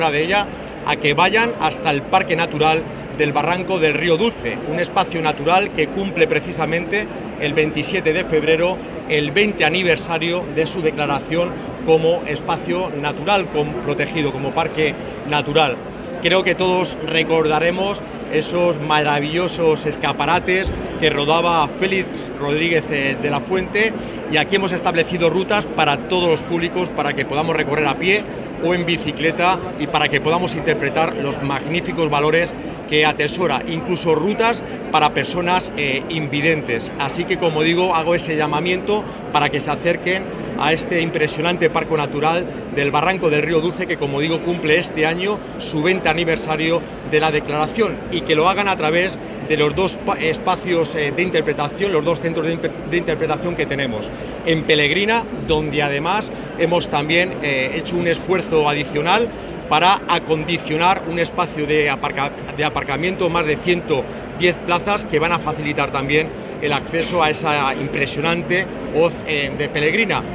de ella a que vayan hasta el Parque Natural del Barranco del Río Dulce, un espacio natural que cumple precisamente el 27 de febrero el 20 aniversario de su declaración como espacio natural protegido, como parque natural. Creo que todos recordaremos esos maravillosos escaparates que rodaba Félix Rodríguez de la Fuente, y aquí hemos establecido rutas para todos los públicos para que podamos recorrer a pie o en bicicleta y para que podamos interpretar los magníficos valores que atesora, incluso rutas para personas invidentes. Así que, como digo, hago ese llamamiento para que se acerquen a este impresionante parque natural del Barranco del Río Dulce, que, como digo, cumple este año su 20 aniversario de la declaración, y que lo hagan a través de los dos espacios de interpretación, los dos centros de interpretación que tenemos en Pelegrina, donde además hemos también hecho un esfuerzo adicional para acondicionar un espacio de aparcamiento, más de 110 plazas, que van a facilitar también el acceso a esa impresionante hoz de Pelegrina.